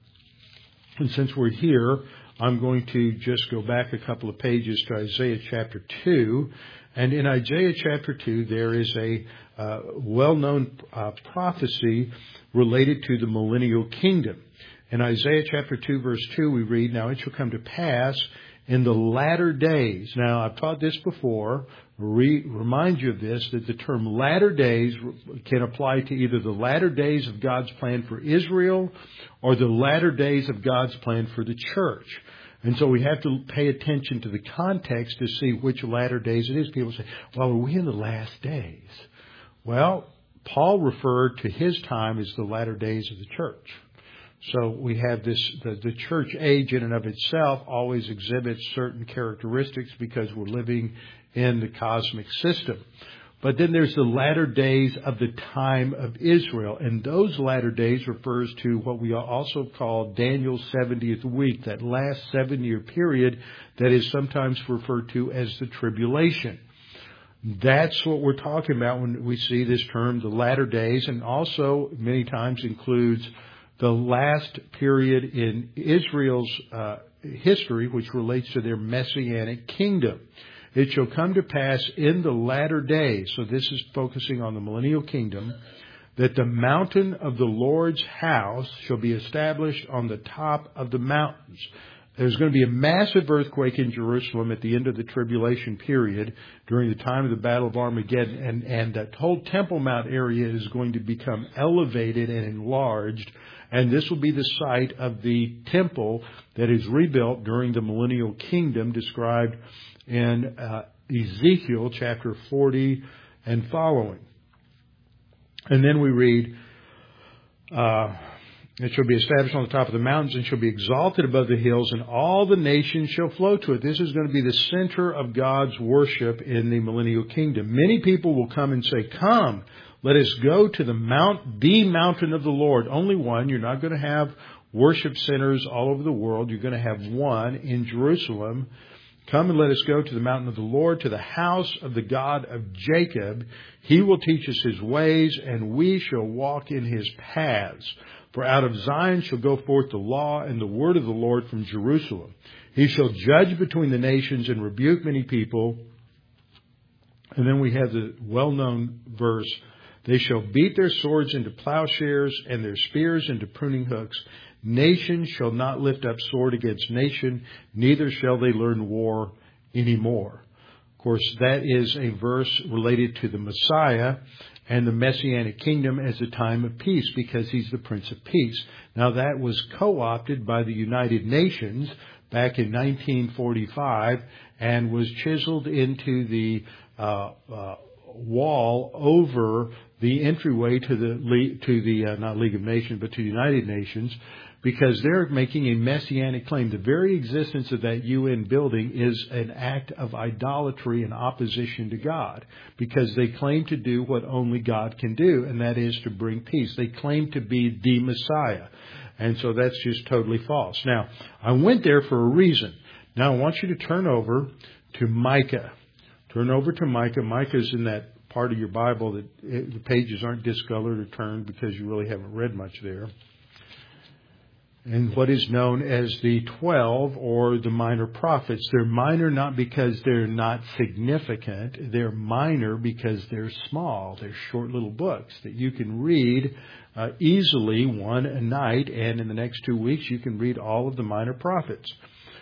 and since we're here, I'm going to just go back a couple of pages to Isaiah chapter 2. And in Isaiah chapter 2, there is a well-known prophecy related to the millennial kingdom. In Isaiah chapter 2, verse 2, we read, "Now it shall come to pass in the latter days." Now, I've taught this before. Remind you of this, that the term latter days can apply to either the latter days of God's plan for Israel or the latter days of God's plan for the church. And so we have to pay attention to the context to see which latter days it is. People say, well, are we in the last days? Well, Paul referred to his time as the latter days of the church. So we have this, the church age in and of itself always exhibits certain characteristics because we're living in the cosmic system. But then there's the latter days of the time of Israel. And those latter days refers to what we also call Daniel's 70th week, that last 7-year period that is sometimes referred to as the tribulation. That's what we're talking about when we see this term, the latter days, and also many times includes the last period in Israel's history, which relates to their messianic kingdom. It shall come to pass in the latter days, so this is focusing on the millennial kingdom, that the mountain of the Lord's house shall be established on the top of the mountains. There's going to be a massive earthquake in Jerusalem at the end of the tribulation period during the time of the Battle of Armageddon, and that whole Temple Mount area is going to become elevated and enlarged, and this will be the site of the temple that is rebuilt during the millennial kingdom described in Ezekiel chapter 40 and following. And then we read, it shall be established on the top of the mountains and shall be exalted above the hills, and all the nations shall flow to it. This is going to be the center of God's worship in the millennial kingdom. Many people will come and say, come, let us go to the mountain of the Lord. Only one. You're not going to have worship centers all over the world. You're going to have one in Jerusalem. Come and let us go to the mountain of the Lord, to the house of the God of Jacob. He will teach us his ways, and we shall walk in his paths. For out of Zion shall go forth the law and the word of the Lord from Jerusalem. He shall judge between the nations and rebuke many people. And then we have the well-known verse, they shall beat their swords into plowshares and their spears into pruning hooks. Nation shall not lift up sword against nation, neither shall they learn war anymore. Of course, that is a verse related to the Messiah and the Messianic kingdom as a time of peace, because he's the Prince of Peace. Now, that was co-opted by the United Nations back in 1945 and was chiseled into the wall over the entryway to the not League of Nations, but to the United Nations, because they're making a messianic claim. The very existence of that UN building is an act of idolatry and opposition to God, because they claim to do what only God can do, and that is to bring peace. They claim to be the Messiah, and so that's just totally false. Now, I went there for a reason. Now, I want you to turn over to Micah. Turn over to Micah. Micah's in that part of your Bible that the pages aren't discolored or turned because you really haven't read much there. And what is known as the 12 or the minor prophets. They're minor not because they're not significant. They're minor because they're small. They're short little books that you can read easily, one a night. And in the next 2 weeks, you can read all of the minor prophets.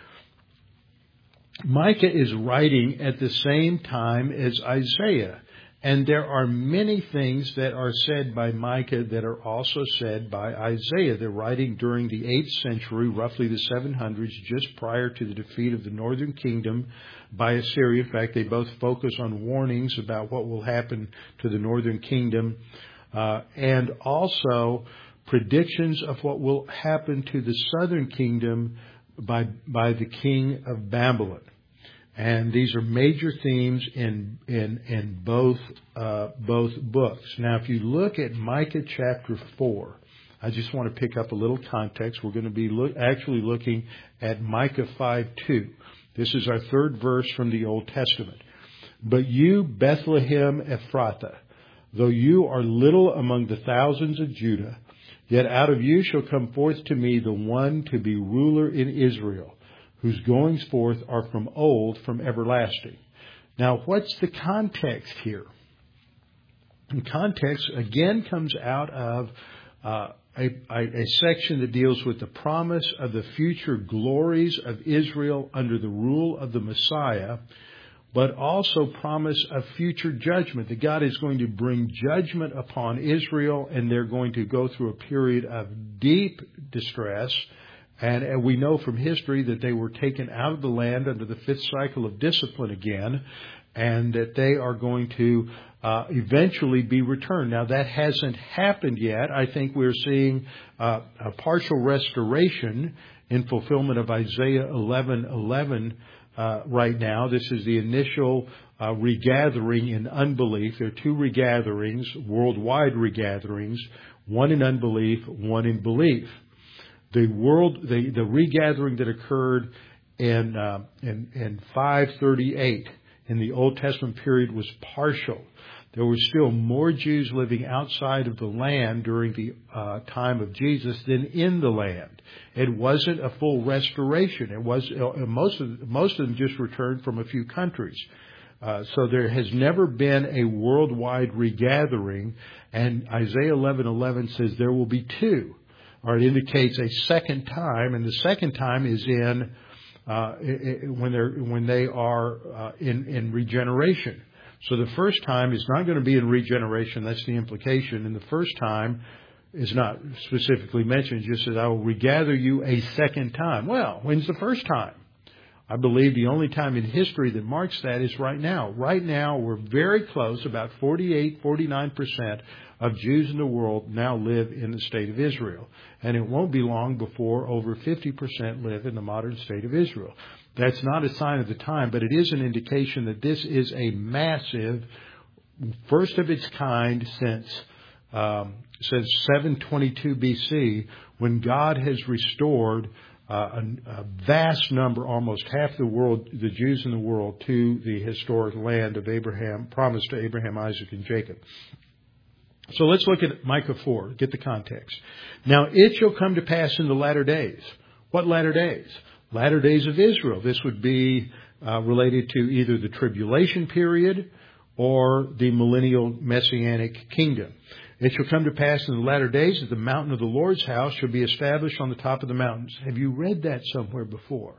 Micah is writing at the same time as Isaiah. And there are many things that are said by Micah that are also said by Isaiah. They're writing during the 8th century, roughly the 700s, just prior to the defeat of the northern kingdom by Assyria. In fact, they both focus on warnings about what will happen to the northern kingdom, and also predictions of what will happen to the southern kingdom by the king of Babylon. And these are major themes in both books. Now, if you look at Micah chapter 4, I just want to pick up a little context. We're going to be actually looking at Micah 5:2. This is our third verse from the Old Testament. But you, Bethlehem Ephrathah, though you are little among the thousands of Judah, yet out of you shall come forth to me the one to be ruler in Israel, whose goings forth are from old, from everlasting. Now, what's the context here? The context, again, comes out of a section that deals with the promise of the future glories of Israel under the rule of the Messiah, but also promise of future judgment, that God is going to bring judgment upon Israel, and they're going to go through a period of deep distress. And we know from history that they were taken out of the land under the 5th cycle of discipline again, and that they are going to eventually be returned. Now, that hasn't happened yet. I think we're seeing a partial restoration in fulfillment of Isaiah 11:11 right now. This is the initial regathering in unbelief. There are 2 regatherings, worldwide regatherings, one in unbelief, one in belief. The regathering that occurred in 538 in the Old Testament period was partial. There were still more Jews living outside of the land during the time of Jesus than in the land. It wasn't a full restoration. It was most of them just returned from a few countries. So there has never been a worldwide regathering, and Isaiah 11:11 says there will be 2. Or it indicates a second time, and the second time is in when they are in regeneration. So the first time is not going to be in regeneration. That's the implication. And the first time is not specifically mentioned. It just says, I will regather you a second time. Well, when's the first time? I believe the only time in history that marks that is right now. Right now, we're very close, about 48, 49% of Jews in the world now live in the state of Israel. And it won't be long before over 50% live in the modern state of Israel. That's not a sign of the time, but it is an indication that this is a massive, first of its kind since 722 BC, when God has restored a vast number, almost half the world, the Jews in the world, to the historic land of Abraham, promised to Abraham, Isaac, and Jacob. So let's look at Micah 4, get the context. Now it shall come to pass in the latter days. What latter days? Latter days of Israel. This would be related to either the tribulation period or the millennial messianic kingdom. It shall come to pass in the latter days that the mountain of the Lord's house shall be established on the top of the mountains. Have you read that somewhere before?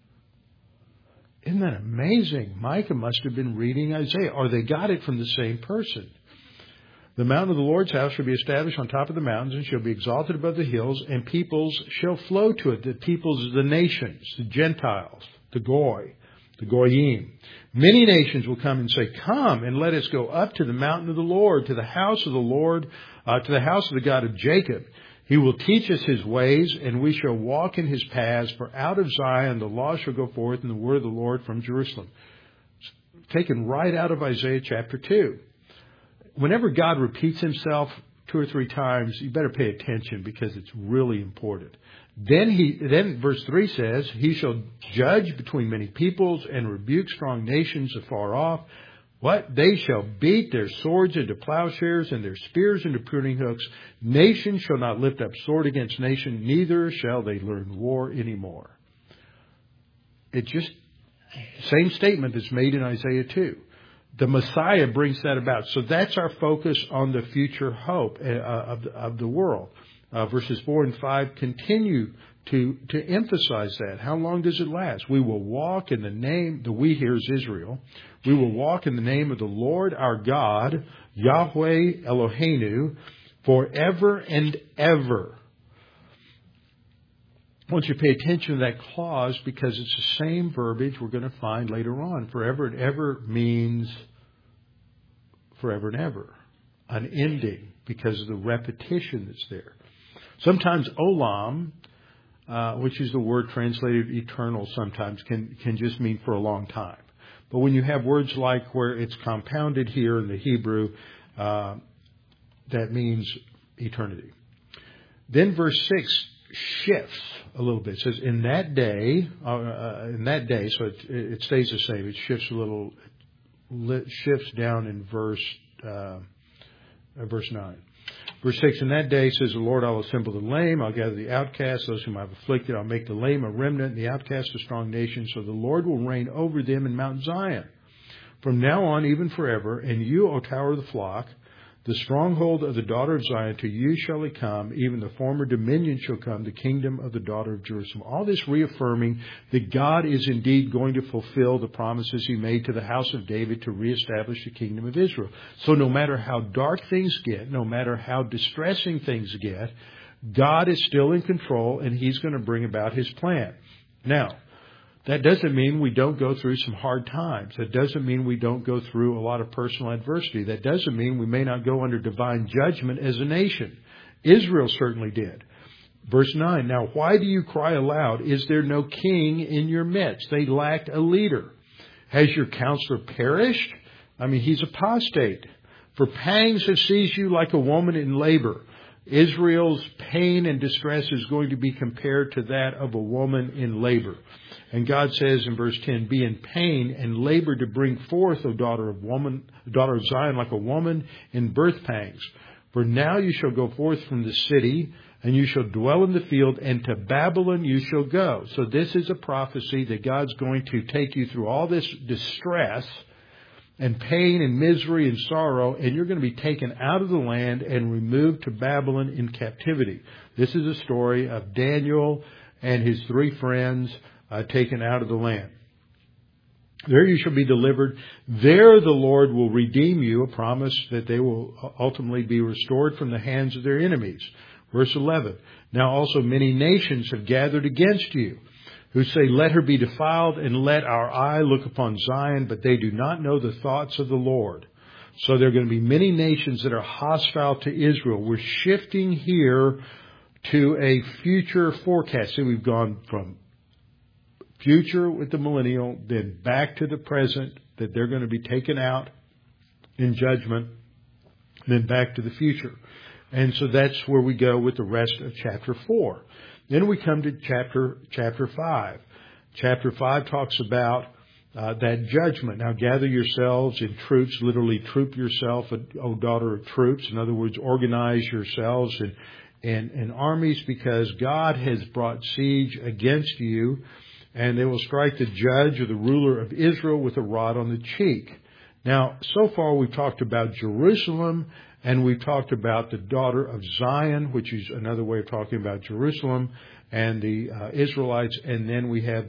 Isn't that amazing? Micah must have been reading Isaiah, or they got it from the same person. The mountain of the Lord's house shall be established on top of the mountains and shall be exalted above the hills, and peoples shall flow to it. The peoples, the nations, the Gentiles, the Goy, the Goyim. Many nations will come and say, come and let us go up to the mountain of the Lord, to the house of the Lord, to the house of the God of Jacob. He will teach us his ways, and we shall walk in his paths. For out of Zion the law shall go forth, and the word of the Lord from Jerusalem. Taken right out of Isaiah chapter 2. Whenever God repeats himself 2 or 3 times, you better pay attention because it's really important. Then verse 3 says, he shall judge between many peoples and rebuke strong nations afar off. What? They shall beat their swords into plowshares and their spears into pruning hooks. Nation shall not lift up sword against nation, neither shall they learn war anymore. It just, same statement that's made in Isaiah 2. The Messiah brings that about. So that's our focus on the future hope of the world. Verses 4 and 5 continue to emphasize that. How long does it last? We will walk in the name, the we here is Israel. We will walk in the name of the Lord our God, Yahweh Eloheinu, forever and ever. I want you to pay attention to that clause because it's the same verbiage we're going to find later on. Forever and ever means forever and ever. Unending because of the repetition that's there. Sometimes olam, which is the word translated eternal sometimes, can just mean for a long time. But when you have words like where it's compounded here in the Hebrew, that means eternity. Then verse 6 shifts a little bit. It says, in that day, so it stays the same. It shifts a little, shifts down in verse 9. Verse 6, in that day, says the Lord, I will assemble the lame, I'll gather the outcasts, those whom I have afflicted, I'll make the lame a remnant, and the outcasts a strong nation, so the Lord will reign over them in Mount Zion. From now on, even forever, and you, O tower of the flock, the stronghold of the daughter of Zion, to you shall it come, even the former dominion shall come, the kingdom of the daughter of Jerusalem. All this reaffirming that God is indeed going to fulfill the promises he made to the house of David to reestablish the kingdom of Israel. So no matter how dark things get, no matter how distressing things get, God is still in control and he's going to bring about his plan. Now, that doesn't mean we don't go through some hard times. That doesn't mean we don't go through a lot of personal adversity. That doesn't mean we may not go under divine judgment as a nation. Israel certainly did. Verse 9, now why do you cry aloud? Is there no king in your midst? They lacked a leader. Has your counselor perished? I mean, he's apostate. For pangs have seized you like a woman in labor. Israel's pain and distress is going to be compared to that of a woman in labor. And God says in verse 10, be in pain and labor to bring forth, O daughter of Zion, like a woman in birth pangs. For now you shall go forth from the city, and you shall dwell in the field, and to Babylon you shall go. So this is a prophecy that God's going to take you through all this distress and pain and misery and sorrow, and you're going to be taken out of the land and removed to Babylon in captivity. This is a story of Daniel and his 3 friends taken out of the land. There you shall be delivered. There the Lord will redeem you, a promise that they will ultimately be restored from the hands of their enemies. Verse 11, now also many nations have gathered against you, who say, let her be defiled and let our eye look upon Zion, but they do not know the thoughts of the Lord. So there are going to be many nations that are hostile to Israel. We're shifting here to a future forecast. So we've gone from future with the millennial, then back to the present, that they're going to be taken out in judgment, then back to the future. And so that's where we go with the rest of chapter 4. Then we come to chapter 5. Chapter 5 talks about that judgment. Now gather yourselves in troops, literally troop yourself, O daughter of troops. In other words, organize yourselves in armies, because God has brought siege against you, and they will strike the judge or the ruler of Israel with a rod on the cheek. Now, so far we've talked about Jerusalem, and we've talked about the daughter of Zion, which is another way of talking about Jerusalem and the Israelites. And then we have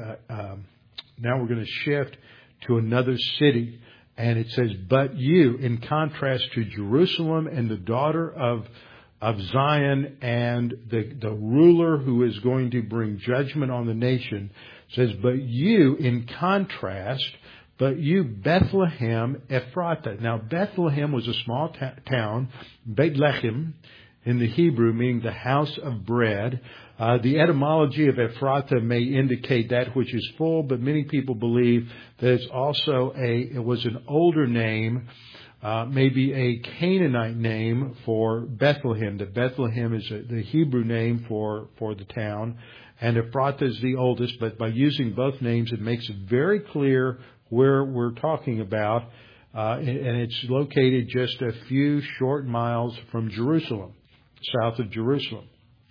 now we're going to shift to another city. And it says, but you, in contrast to Jerusalem and the daughter of Zion and the ruler who is going to bring judgment on the nation, says, but you, in contrast, but you, Bethlehem Ephrathah. Now, Bethlehem was a small town, Beit Lechem, in the Hebrew, meaning the house of bread. The etymology of Ephrathah may indicate that which is full, but many people believe that it's also it was an older name, maybe a Canaanite name for Bethlehem. That Bethlehem is the Hebrew name for the town, and Ephrathah is the oldest. But by using both names, it makes it very clear where we're talking about, and it's located just a few short miles from Jerusalem, south of Jerusalem.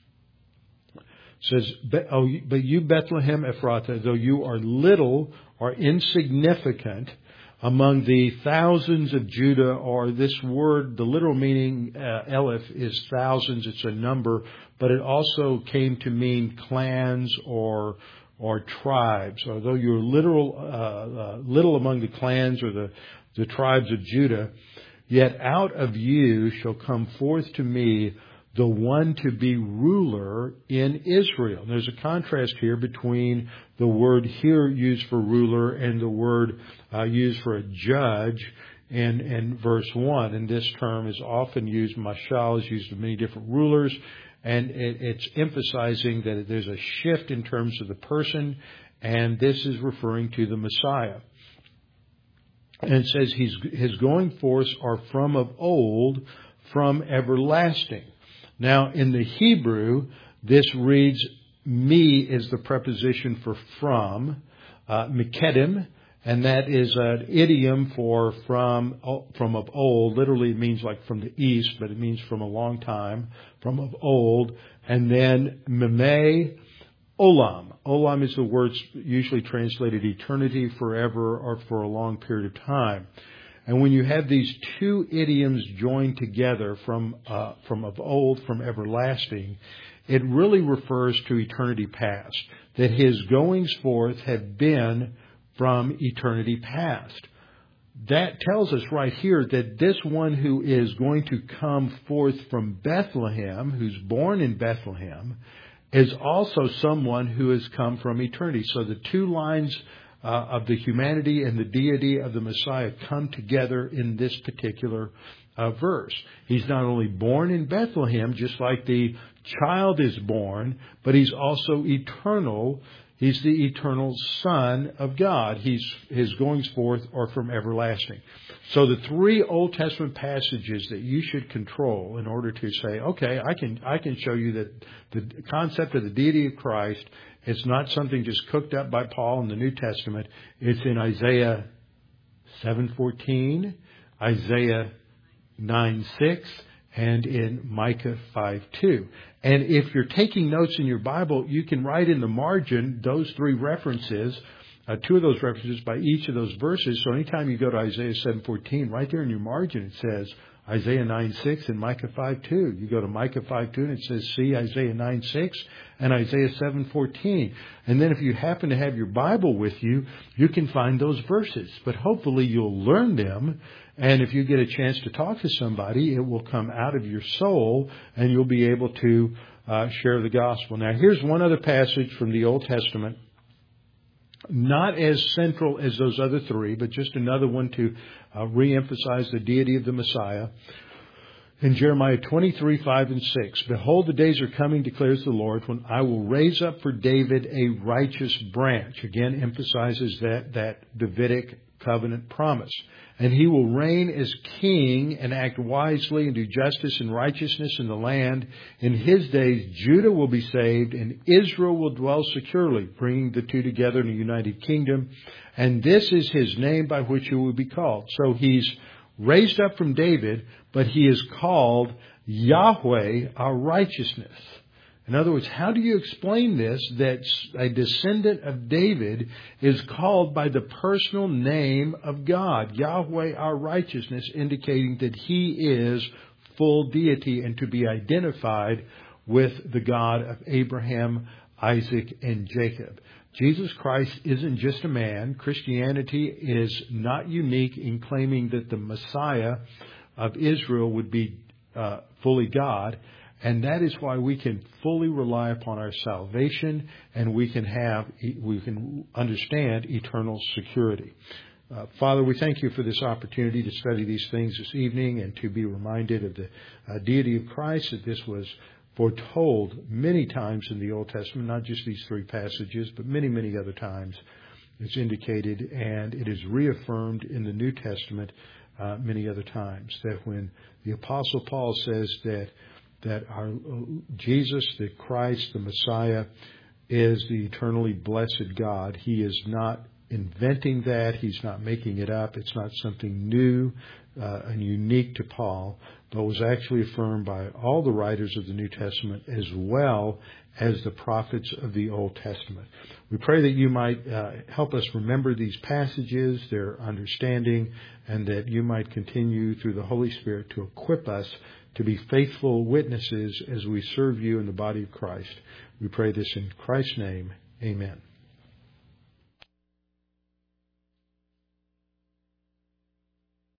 It says, but you, Bethlehem Ephrathah, though you are little or insignificant among the thousands of Judah, or this word, the literal meaning, Eleph, is thousands. It's a number, but it also came to mean clans or tribes. Although you're little among the clans or the tribes of Judah, yet out of you shall come forth to me the one to be ruler in Israel. And there's a contrast here between the word here used for ruler and the word used for a judge in verse 1. And this term is often used, mashal is used of many different rulers, and it's emphasizing that there's a shift in terms of the person, and this is referring to the Messiah. And it says his going forth are from of old, from everlasting. Now, in the Hebrew, this reads, me is the preposition for from, mikedim, and that is an idiom for from of old. Literally, it means like from the east, but it means from a long time, from of old. And then meme, olam. Olam is the word usually translated eternity, forever, or for a long period of time. And when you have these two idioms joined together, from of old, from everlasting, it really refers to eternity past. That his goings forth have been from eternity past. That tells us right here that this one who is going to come forth from Bethlehem, who's born in Bethlehem, is also someone who has come from eternity. So the two lines of the humanity and the deity of the Messiah come together in this particular verse. He's not only born in Bethlehem, just like the child is born, but he's also eternal. He's the eternal Son of God. His goings forth are from everlasting. So the three Old Testament passages that you should control in order to say, okay, I can show you that the concept of the deity of Christ, it's not something just cooked up by Paul in the New Testament. It's in Isaiah 7:14, Isaiah 9:6, and in Micah 5:2. And if you're taking notes in your Bible, you can write in the margin those three references, two of those references by each of those verses. So anytime you go to Isaiah 7:14, right there in your margin it says Isaiah 9:6 and Micah 5:2. You go to Micah 5:2 and it says, see Isaiah 9:6 and Isaiah 7:14. And then if you happen to have your Bible with you, you can find those verses. But hopefully you'll learn them. And if you get a chance to talk to somebody, it will come out of your soul and you'll be able to share the gospel. Now, here's one other passage from the Old Testament not as central as those other three, but just another one to reemphasize the deity of the Messiah. In Jeremiah 23:5-6, behold, the days are coming, declares the Lord, when I will raise up for David a righteous branch. Again, emphasizes that Davidic covenant promise. And he will reign as king and act wisely and do justice and righteousness in the land. In his days, Judah will be saved and Israel will dwell securely, bringing the two together in a united kingdom. And this is his name by which he will be called. So he's raised up from David, but he is called Yahweh, our righteousness. In other words, how do you explain this, that a descendant of David is called by the personal name of God, Yahweh, our righteousness, indicating that he is full deity and to be identified with the God of Abraham, Isaac, and Jacob. Jesus Christ isn't just a man. Christianity is not unique in claiming that the Messiah of Israel would be fully God. And that is why we can fully rely upon our salvation, and we can understand eternal security. Father, we thank you for this opportunity to study these things this evening and to be reminded of the deity of Christ, that this was foretold many times in the Old Testament, not just these three passages, but many, many other times. It's indicated, and it is reaffirmed in the New Testament many other times, that when the Apostle Paul says that our Jesus, the Christ, the Messiah, is the eternally blessed God, he is not inventing that. He's not making it up. It's not something new and unique to Paul, but was actually affirmed by all the writers of the New Testament as well as the prophets of the Old Testament. We pray that you might help us remember these passages, their understanding, and that you might continue through the Holy Spirit to equip us to be faithful witnesses as we serve you in the body of Christ. We pray this in Christ's name. Amen.